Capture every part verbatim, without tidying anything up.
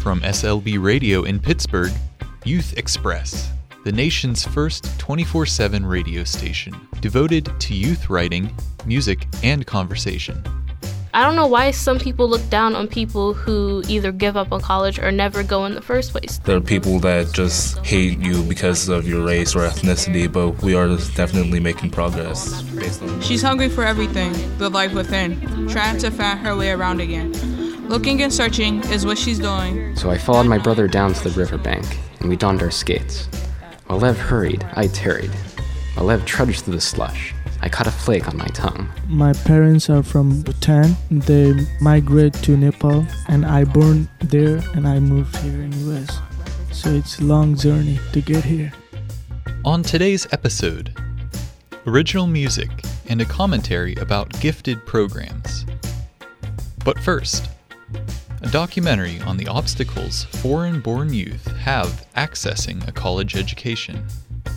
From S L B Radio in Pittsburgh, Youth Express, the nation's first twenty-four seven radio station devoted to youth writing, music, and conversation. I don't know why some people look down on people who either give up on college or never go in the first place. There are people that just hate you because of your race or ethnicity, but we are definitely making progress based on... She's hungry for everything, the life within, trying to find her way around again. Looking and searching is what she's doing. So I followed my brother down to the riverbank, and we donned our skates. While Lev hurried, I tarried. While Lev trudged through the slush, I caught a flake on my tongue. My parents are from Bhutan. They migrated to Nepal, and I born there, and I moved here in U S. So it's a long journey to get here. On today's episode, original music and a commentary about gifted programs. But first, a documentary on the obstacles foreign-born youth have accessing a college education.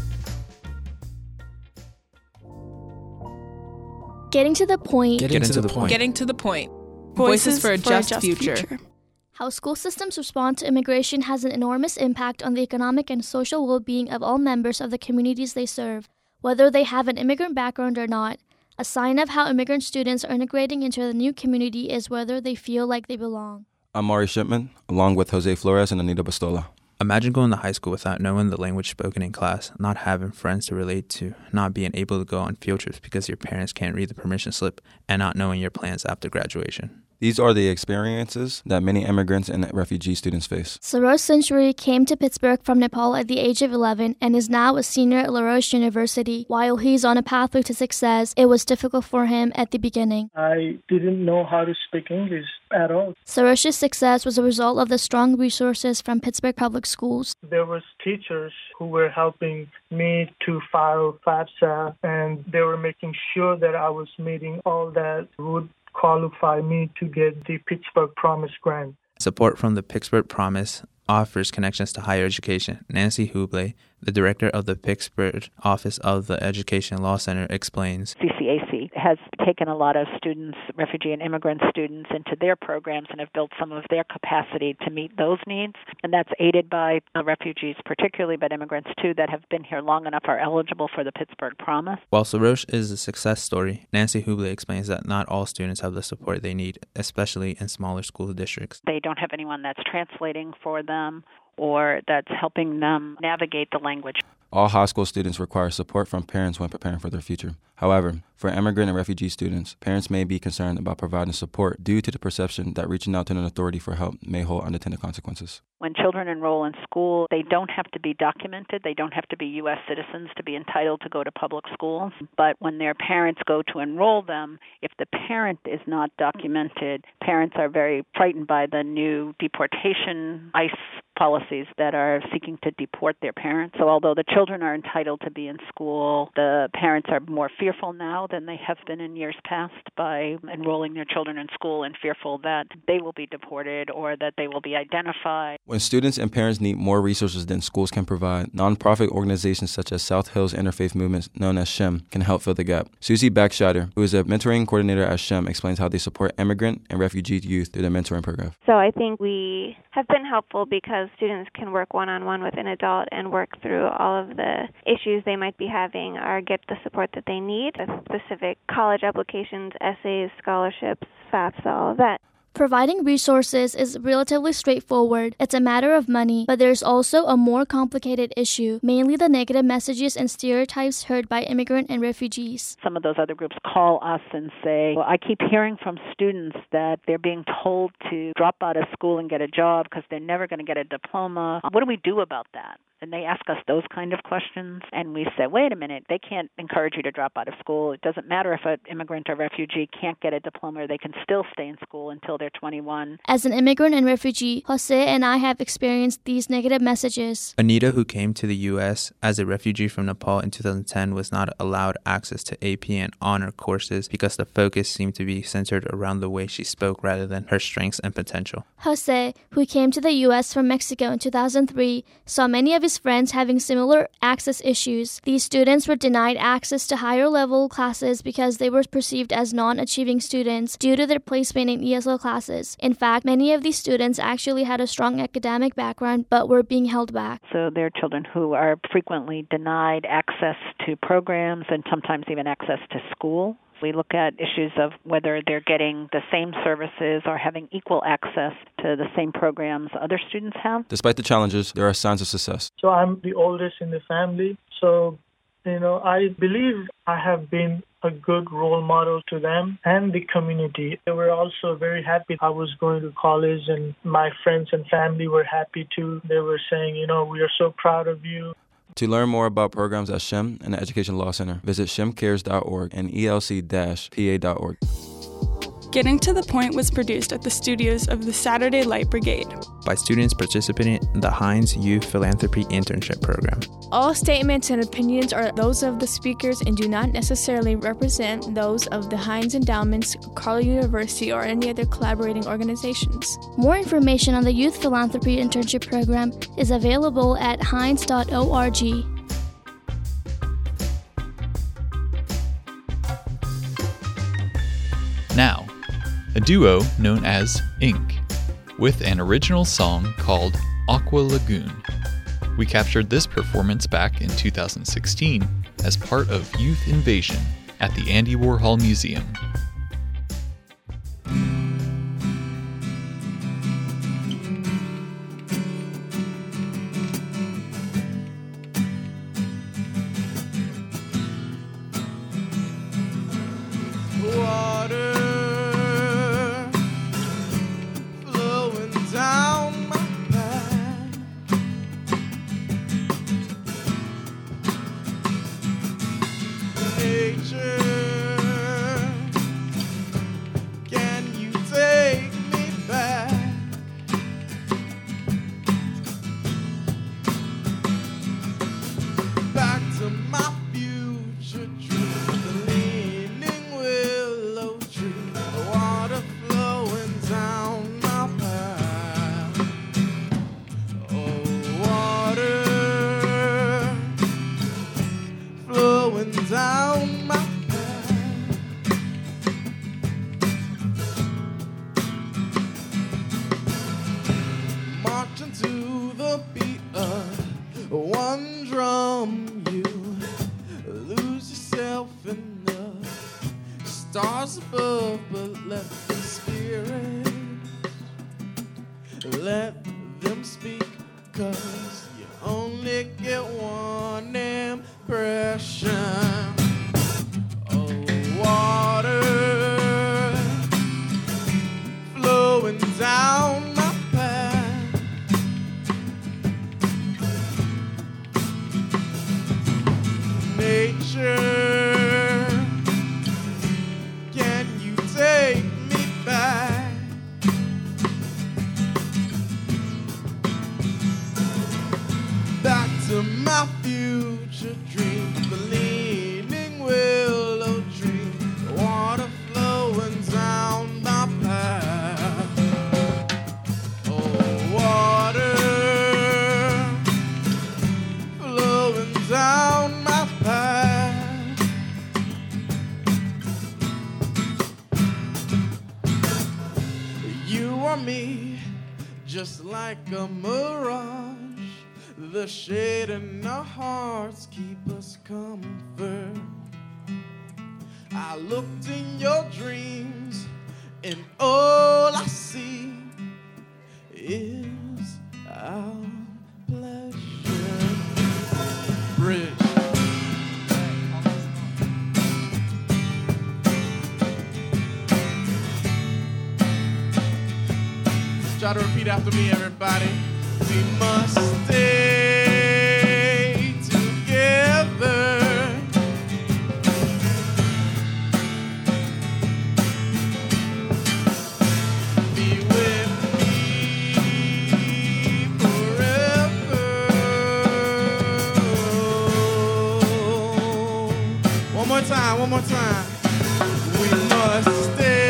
Getting to the point. Getting, Getting to, to the, the point. Getting to the point. Voices, Voices for a for just, just future. future. How school systems respond to immigration has an enormous impact on the economic and social well-being of all members of the communities they serve, whether they have an immigrant background or not. A sign of how immigrant students are integrating into the new community is whether they feel like they belong. I'm Mari Shipman, along with Jose Flores and Anita Bastola. Imagine going to high school without knowing the language spoken in class, not having friends to relate to, not being able to go on field trips because your parents can't read the permission slip, and not knowing your plans after graduation. These are the experiences that many immigrants and refugee students face. Sarosh Century came to Pittsburgh from Nepal at the age of eleven and is now a senior at LaRoche University. While he's on a pathway to success, it was difficult for him at the beginning. I didn't know how to speak English at all. Sarosh's success was a result of the strong resources from Pittsburgh Public Schools. There was teachers who were helping me to file FAFSA, and they were making sure that I was meeting all that would qualify me to get the Pittsburgh Promise grant. Support from the Pittsburgh Promise offers connections to higher education. Nancy Hubley, the director of the Pittsburgh Office of the Education Law Center, explains. C C A C has taken a lot of students, refugee and immigrant students, into their programs and have built some of their capacity to meet those needs. And that's aided by uh, refugees particularly, but immigrants too, that have been here long enough are eligible for the Pittsburgh Promise. While Sarosh is a success story, Nancy Hubley explains that not all students have the support they need, especially in smaller school districts. They don't have anyone that's translating for them or that's helping them navigate the language. All high school students require support from parents when preparing for their future. However, for immigrant and refugee students, parents may be concerned about providing support due to the perception that reaching out to an authority for help may hold unintended consequences. When children enroll in school, they don't have to be documented. They don't have to be U S citizens to be entitled to go to public schools. But when their parents go to enroll them, if the parent is not documented, parents are very frightened by the new deportation ICE policies that are seeking to deport their parents. So although the children are entitled to be in school, the parents are more fearful now than they have been in years past by enrolling their children in school and fearful that they will be deported or that they will be identified. When students and parents need more resources than schools can provide, nonprofit organizations such as South Hills Interfaith Movement, known as SHIM, can help fill the gap. Susie Backshider, who is a mentoring coordinator at SHIM, explains how they support immigrant and refugee youth through their mentoring program. So I think we have been helpful because students can work one-on-one with an adult and work through all of the issues they might be having or get the support that they need, with specific college applications, essays, scholarships, FAFSA, all of that. Providing resources is relatively straightforward. It's a matter of money, but there's also a more complicated issue, mainly the negative messages and stereotypes heard by immigrant and refugees. Some of those other groups call us and say, well, I keep hearing from students that they're being told to drop out of school and get a job because they're never going to get a diploma. What do we do about that? And they ask us those kind of questions, and we say, wait a minute, they can't encourage you to drop out of school. It doesn't matter if an immigrant or refugee can't get a diploma, they can still stay in school until they're twenty-one. As an immigrant and refugee, Jose and I have experienced these negative messages. Anita, who came to the U S as a refugee from Nepal in two thousand ten, was not allowed access to A P and honor courses because the focus seemed to be centered around the way she spoke rather than her strengths and potential. Jose, who came to the U S from Mexico in two thousand three, saw many of his friends having similar access issues. These students were denied access to higher level classes because they were perceived as non-achieving students due to their placement in E S L classes. In fact, many of these students actually had a strong academic background but were being held back. So they're children who are frequently denied access to programs and sometimes even access to school. We look at issues of whether they're getting the same services or having equal access to the same programs other students have. Despite the challenges, there are signs of success. So I'm the oldest in the family. So, you know, I believe I have been a good role model to them and the community. They were also very happy I was going to college, and my friends and family were happy too. They were saying, you know, we are so proud of you. To learn more about programs at SHIM and the Education Law Center, visit shim cares dot org and E L C P A dot org. Getting to the Point was produced at the studios of the Saturday Light Brigade by students participating in the Heinz Youth Philanthropy Internship Program. All statements and opinions are those of the speakers and do not necessarily represent those of the Heinz Endowments, Carleton University, or any other collaborating organizations. More information on the Youth Philanthropy Internship Program is available at heinz dot org. Now, a duo known as Ink, with an original song called Aqua Lagoon. We captured this performance back in two thousand sixteen as part of Youth Invasion at the Andy Warhol Museum. Stars above, but let the spirit let them speak, 'cause you only get one impression. Oh, water flowing down my path, nature, take me back. Back to my future dream, the leaning willow tree, the water flowing down my path. Oh, water flowing down my path. Me, just like a mirage, the shade in our hearts keep us comfort. I looked in your dreams, and all I see is our pleasure. Bridge. Try to repeat after me, everybody. We must stay together. Be with me forever. One more time, one more time. We must stay.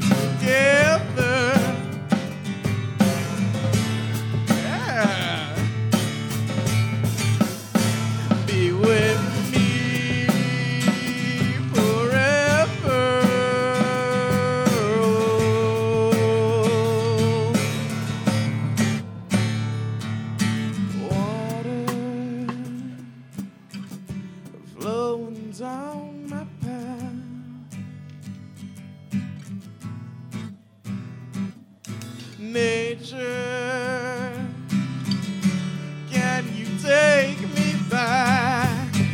Yeah. nature. Can you take me back?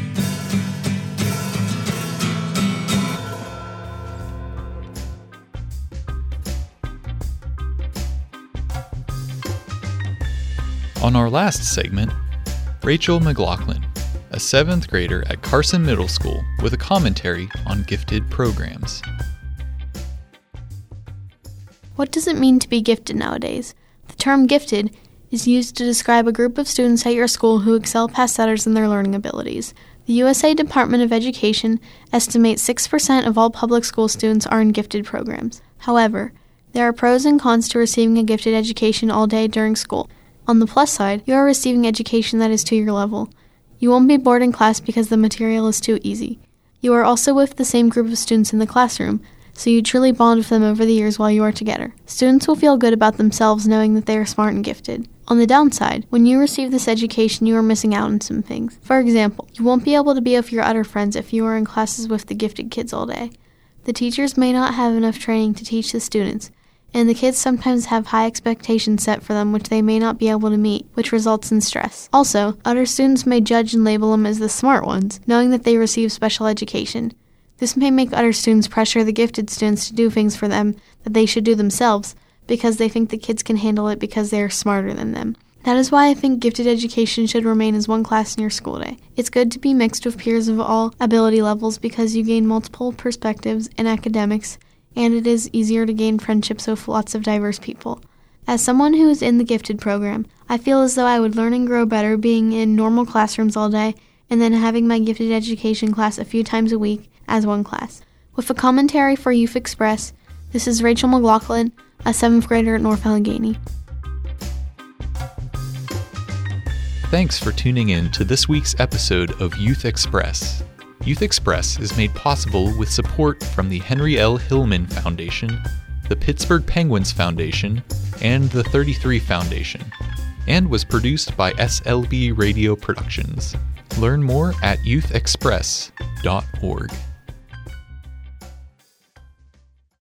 On our last segment, Rachel McLaughlin, a seventh grader at Carson Middle School, with a commentary on gifted programs. What does it mean to be gifted nowadays? The term gifted is used to describe a group of students at your school who excel past others in their learning abilities. The U S A Department of Education estimates six percent of all public school students are in gifted programs. However, there are pros and cons to receiving a gifted education all day during school. On the plus side, you are receiving education that is to your level. You won't be bored in class because the material is too easy. You are also with the same group of students in the classroom, so you truly bond with them over the years while you are together. Students will feel good about themselves knowing that they are smart and gifted. On the downside, when you receive this education, you are missing out on some things. For example, you won't be able to be with your other friends if you are in classes with the gifted kids all day. The teachers may not have enough training to teach the students, and the kids sometimes have high expectations set for them which they may not be able to meet, which results in stress. Also, other students may judge and label them as the smart ones, knowing that they receive special education. This may make other students pressure the gifted students to do things for them that they should do themselves, because they think the kids can handle it because they are smarter than them. That is why I think gifted education should remain as one class in your school day. It's good to be mixed with peers of all ability levels because you gain multiple perspectives in academics, and it is easier to gain friendships with lots of diverse people. As someone who is in the gifted program, I feel as though I would learn and grow better being in normal classrooms all day and then having my gifted education class a few times a week as one class. With a commentary for Youth Express, this is Rachel McLaughlin, a seventh grader at North Allegheny. Thanks for tuning in to this week's episode of Youth Express. Youth Express is made possible with support from the Henry L. Hillman Foundation, the Pittsburgh Penguins Foundation, and the thirty-three Foundation, and was produced by S L B Radio Productions. Learn more at youth express dot org.